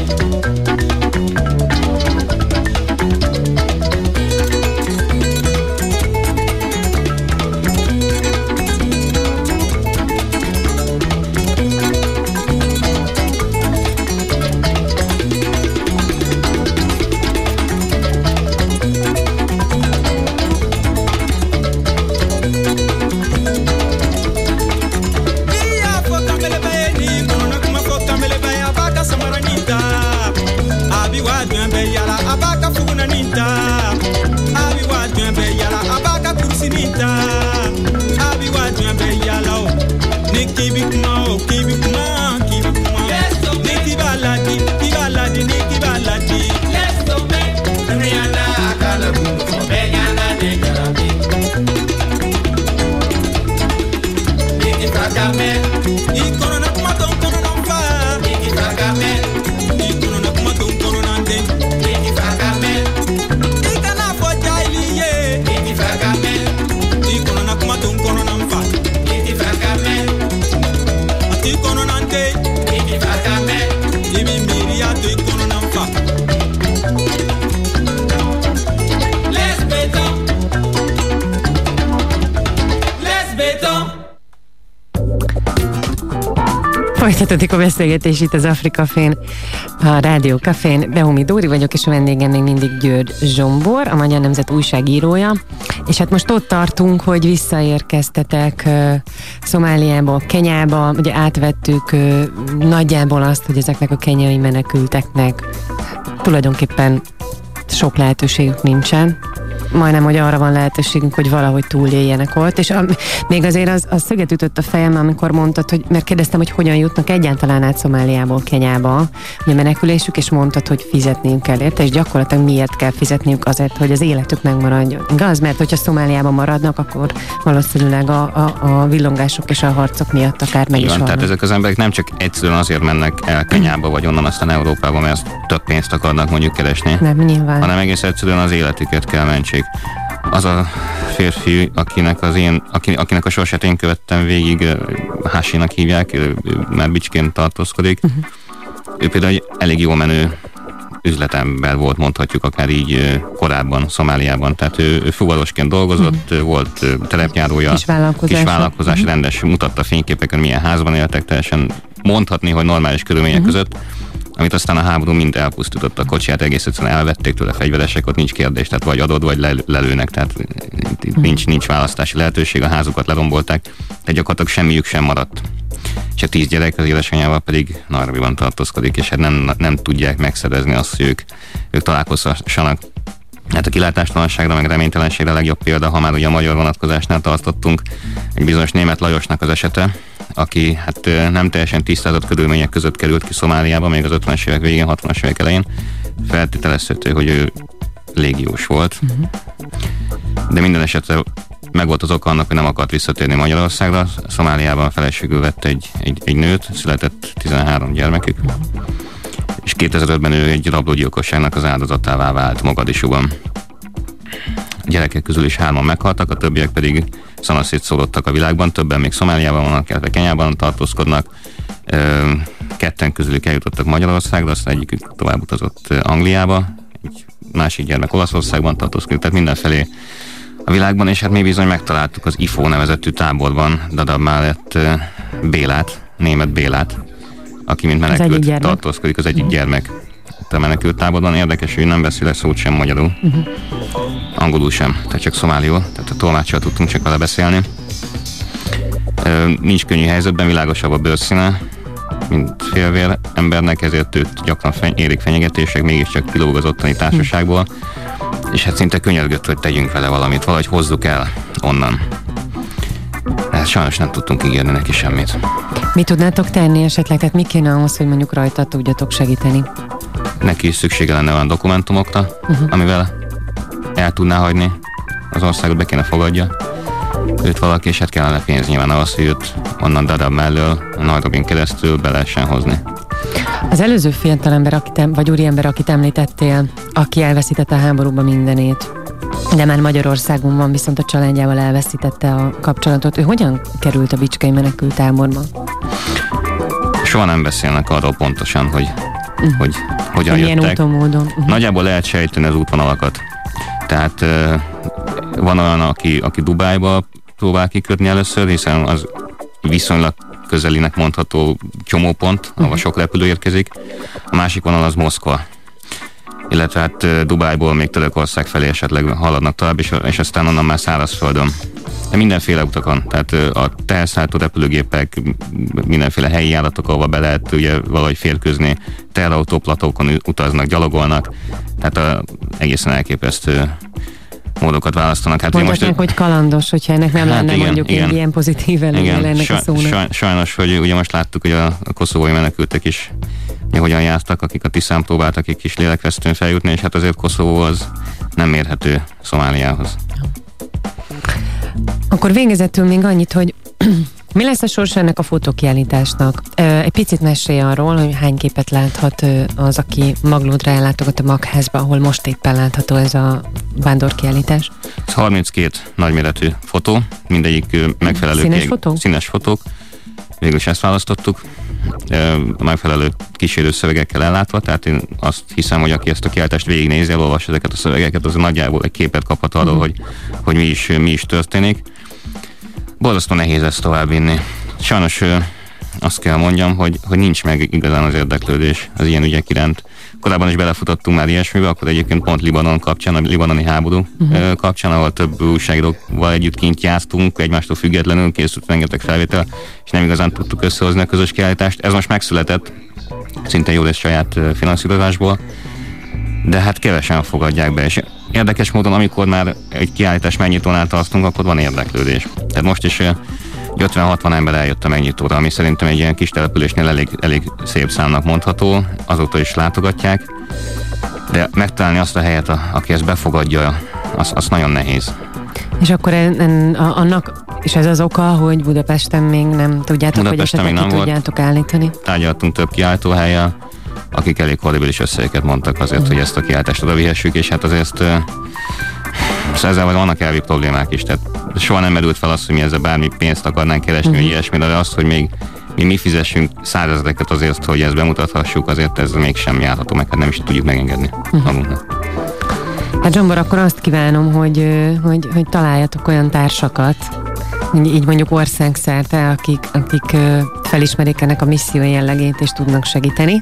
Folytatódik a beszélgetés itt az Afrika Fén, a Rádió Cafén. Behumi Dóri vagyok, és a vendégem még mindig György Zsombor, a Magyar Nemzet újságírója. És hát most ott tartunk, hogy visszaérkeztetek uh, Szomáliába, Kenyába, ugye átvettük uh, nagyjából azt, hogy ezeknek a kenyai menekülteknek tulajdonképpen sok lehetőségük nincsen. majdnem, hogy arra van lehetőségünk, hogy valahogy túléljenek ott, és a, még azért az, az szöget ütött a fejem, amikor mondtad, hogy, mert kérdeztem, hogy hogyan jutnak egyáltalán át Szomáliából Kenyába, hogy a menekülésük, és mondtad, hogy fizetniük kell érte, és gyakorlatilag miért kell fizetniük? Azért, hogy az életük megmaradjon. Igaz? Mert hogyha Szomáliában maradnak, akkor valószínűleg a, a, a villongások és a harcok miatt akár meg Igen, is tehát vannak. ezek az emberek nem csak egyszerűen azért mennek el Kenyába, vagy onnan aztán Európába, mert több pénzt akarnak mondjuk keresni, Nem, nyilván. hanem egész egyszerűen az életüket kell mentsék. Az a férfi, akinek, az én, akinek a sorsát én követtem végig, Hásinak hívják, mert Bicsként tartózkodik, uh-huh. ő például egy elég jó menő üzletember volt, mondhatjuk akár így korábban Szomáliában. Tehát ő, ő fuvarosként dolgozott, uh-huh. volt terepjárója, kis vállalkozás, kis vállalkozás uh-huh. rendes, mutatta fényképeken, milyen házban éltek, teljesen mondhatni, hogy normális körülmények uh-huh. között, amit aztán a háború mind elpusztított, a kocsiját egész egyszerűen elvették tőle fegyveresek, ott nincs kérdés, tehát vagy adod, vagy lel- lelőnek, tehát nincs, nincs választási lehetőség, a házukat lerombolták, tehát gyakorlatilag semmiük sem maradt. És a tíz gyerek az édesanyjával pedig Nairobiban tartózkodik, és hát nem, nem tudják megszerezni azt, hogy ők, ők találkozhassanak. Hát a kilátástalanságra, meg reménytelenségre a legjobb példa, ha már ugye a magyar vonatkozásnál tartottunk, egy bizonyos Németh Lajosnak az esete, aki hát nem teljesen tisztázott körülmények között került ki Szomáliába, még az ötvenes évek végén, hatvanas évek elején. Feltételezhető, hogy ő légiós volt. Uh-huh. De minden esetre meg volt az oka annak, hogy nem akart visszatérni Magyarországra. Szomáliában feleségül vett egy, egy, egy nőt, született tizenhárom gyermekük. Uh-huh. És kétezer-ötben ő egy rablógyilkosságnak az áldozatává vált Mogadisúban. A gyerekek közül is hárman meghaltak, a többiek pedig szanaszét szólottak a világban, többen még Szomáliában vannak, illetve Kenyában tartózkodnak. Ketten közülük eljutottak Magyarországra, aztán egyikük tovább utazott Angliába, egy másik gyermek Olaszországban tartózkodik, tehát mindenfelé a világban, és hát mi bizony megtaláltuk az i ef o nevezetű táborban Dadaab mellett Bélát, német Bélát, aki mint menekült tartózkodik, az egyik gyermek a menekült táborban. Érdekes, hogy nem beszél szót sem magyarul, uh-huh. angolul sem, tehát csak szomáliul, tehát a tolmáccsal tudtunk csak vele beszélni. Ö, nincs könnyű helyzetben, világosabb a bőrszíne, mint félvér embernek, ezért őt gyakran feny- érik fenyegetések, mégiscsak kilóg az ottani társaságból, uh-huh. és hát szinte könyörgött, hogy tegyünk vele valamit, valahogy hozzuk el onnan. Hát sajnos nem tudtunk ígérni neki semmit. Mi tudnátok tenni esetleg? Tehát mi kéne ahhoz, hogy mondjuk rajta tudjatok segíteni? Neki is szüksége lenne olyan dokumentumokra, uh-huh. amivel el tudná hagyni az országot, be kéne fogadja őt valaki, és hát kellene pénz nyilván ahhoz, hogy őt onnan Dadaab mellől, a Nairobin keresztül be lehessen hozni. Az előző fiatalember, akit, vagy úriember, akit említettél, aki elveszítette a háborúban mindenét, de már Magyarországon van, viszont a családjával elveszítette a kapcsolatot. Ő hogyan került a bicskei menekülttáborba? Soha nem beszélnek arról pontosan, hogy, uh. hogy hogyan milyen jöttek. úton, módon. Uh-huh. Nagyjából lehet sejteni az útvonalakat. Tehát uh, van olyan, aki, aki Dubájba próbál kikötni először, hiszen az viszonylag közelinek mondható csomópont, uh-huh. ahol sok repülő érkezik. A másik vonal az Moszkva. Illetve hát Dubájból még Törökország felé esetleg haladnak tovább, és, és aztán onnan már szárazföldön. De mindenféle utakon, tehát a teherszállító repülőgépek, mindenféle helyi járatok, ahova be lehet ugye valahogy férkőzni, teherautóplatókon utaznak, gyalogolnak, tehát a, egészen elképesztő módokat választanak. Hát mondhatnánk, most, hogy kalandos, hogyha ennek nem hát lenne igen, mondjuk igen, egy ilyen pozitív előnye ennek saj, a szónak. Saj, sajnos, hogy ugye most láttuk, hogy a, a koszovói menekültek is hogyan jártak, akik a Tiszán próbáltak egy kis lélekvesztőn feljutni, és hát azért Koszovó az nem mérhető Szomáliához. Akkor végezetül még annyit, hogy mi lesz a sorsa ennek a fotókiállításnak? Egy picit mesélj arról, hogy hány képet láthat az, aki Maglódra ellátogat a Magházba, ahol most éppen látható ez a vándorkiállítás. Ez harminckét nagyméretű fotó, mindegyik megfelelő színes, kég, fotó? színes fotók. Végül is ezt választottuk, a megfelelő kísérő szövegekkel ellátva, tehát én azt hiszem, hogy aki ezt a kiállítást végignézi, elolvas ezeket a szövegeket, az nagyjából egy képet kaphat arról, uh-huh. hogy, hogy mi, is, mi is történik. Borzasztó nehéz ezt továbbvinni. Sajnos azt kell mondjam, hogy, hogy nincs meg igazán az érdeklődés az ilyen ügyek iránt. Korábban is belefutottunk már ilyesmibe, akkor egyébként pont Libanon kapcsán, a libanoni háború uh-huh. kapcsán, ahol több újságíróval együtt kint jártunk, egymástól függetlenül készült rengeteg felvétel, és nem igazán tudtuk összehozni a közös kiállítást. Ez most megszületett, szinte jó lesz saját finanszírozásból, de hát kevesen fogadják be, és érdekes módon, amikor már egy kiállítás megnyitónál tartunk, akkor van érdeklődés. Tehát most is ötven-hatvan ember eljött a megnyitóra, ami szerintem egy ilyen kis településnél elég, elég szép számnak mondható, azóta is látogatják, de megtalálni azt a helyet, a, aki ezt befogadja, az, az nagyon nehéz. És akkor en, en, a, annak, és ez az oka, hogy Budapesten még nem tudjátok, Budapesten hogy esetleg ki tudjátok állítani? Tárgyaltunk több kiállítóhellyel, akik elég horribilis összegeket mondtak azért, uh. hogy ezt a kiállítást oda vihessük, és hát azért ezt ezzel vagy vannak elvi problémák is, tehát soha nem merült fel az, hogy mi ezzel bármi pénzt akarnánk keresni, uh-huh. vagy ilyesmi, de az, hogy még mi, mi fizessünk százezreket azért, hogy ezt bemutathassuk, azért ez mégsem járható meg, hát nem is tudjuk megengedni uh-huh. magunknak. Hát Zsombor, akkor azt kívánom, hogy, hogy, hogy találjatok olyan társakat, így mondjuk országszerte, akik, akik felismerik ennek a misszió jellegét és tudnak segíteni.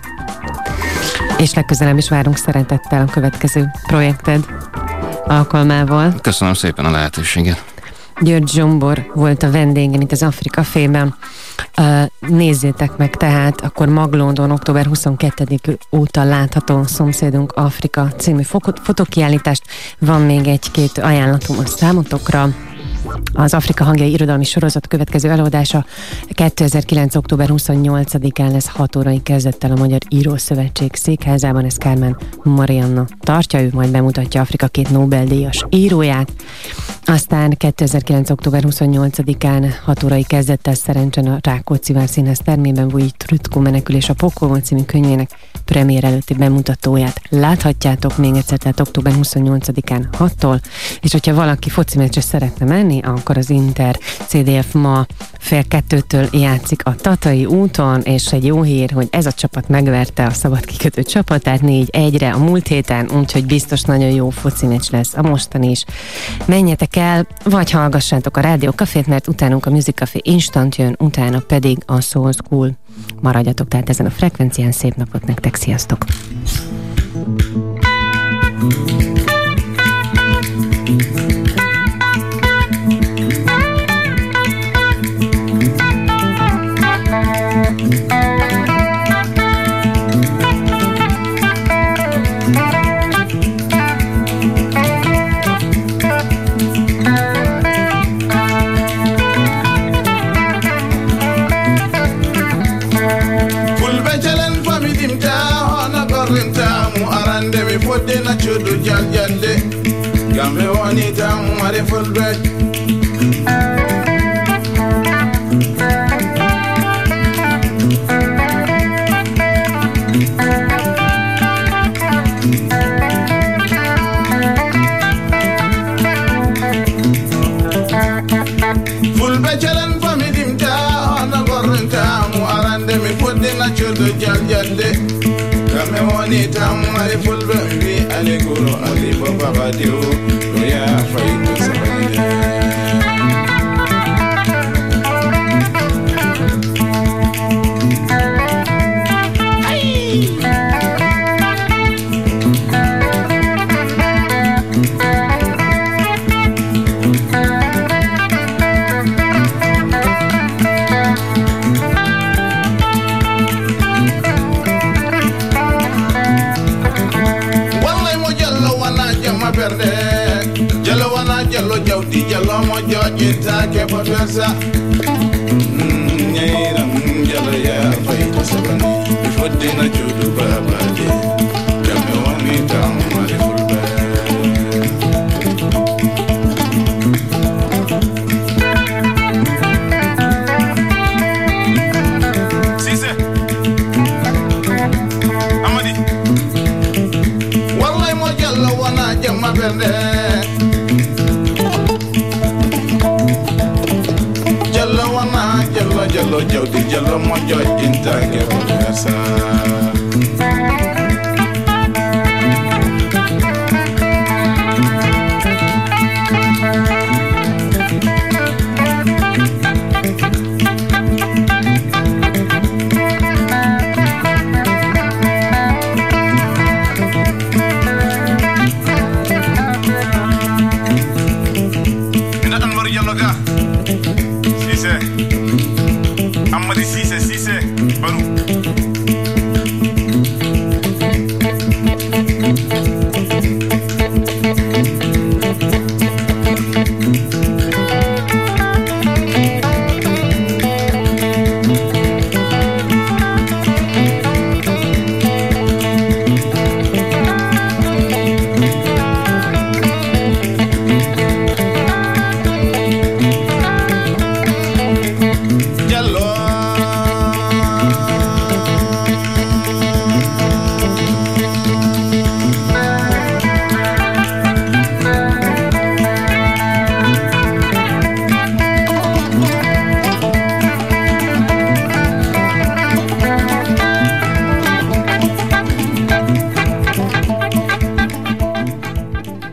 És legközelebb is várunk szeretettel a következő projekted alkalmával. Köszönöm szépen a lehetőséget. György Zsombor volt a vendégem itt az Afrika Fében. Uh, nézzétek meg tehát, akkor Maglódon október huszonkettedike óta látható Szomszédunk Afrika című fotokiállítást. Van még egy-két ajánlatom a számotokra. Az Afrika Hangjai irodalmi sorozat következő előadása kétezer-kilenc október huszonnyolcadikán lesz hat órai kezdettel a Magyar Írószövetség székházában. Ez Kármán Marianna tartja, ő majd bemutatja Afrika két Nobel-díjas íróját. Aztán kétezer-kilenc október huszonnyolcadikán hat órai kezdettel Szerencsen a Rákóczi Vár Színház termében Vujit Trütkó Menekülés a Pokolban című könyvének premier előtti bemutatóját láthatjátok még egyszer, tehát október huszonnyolcadikán hattól, és hogyha valaki foci meccsre szeretne menni, akkor az Inter cé dé ef ma fél kettőtől játszik a Tatai úton, és egy jó hír, hogy ez a csapat megverte a szabadkikötő csapatát négy egyre a múlt héten, úgyhogy biztos nagyon jó foci meccs lesz a mostani is. Menjetek el, vagy hallgassátok a Rádió Cafét, mert utánunk a Music Café Instant jön, utána pedig a Soul School. Maradjatok tehát ezen a frekvencián, szép napot nektek, sziasztok! Fodena chudu jaljande gambe woni tam mare fulbe fulbe jalan famidim ta na gornta mu arande mi fodena chudu jaljande Kame woni tamare fulbe mbi ale guru ali baba badio ya faitu sabande Jello wana jello jawdi jello mo joji take potesa Nyeira jello ya fayta sabani Fodina judu babade Jambe wani tamare fulbe Sise Amadi Wallahi mo jello wana jamma berde Jello wana jello jello jawdi jello mo joji take potesa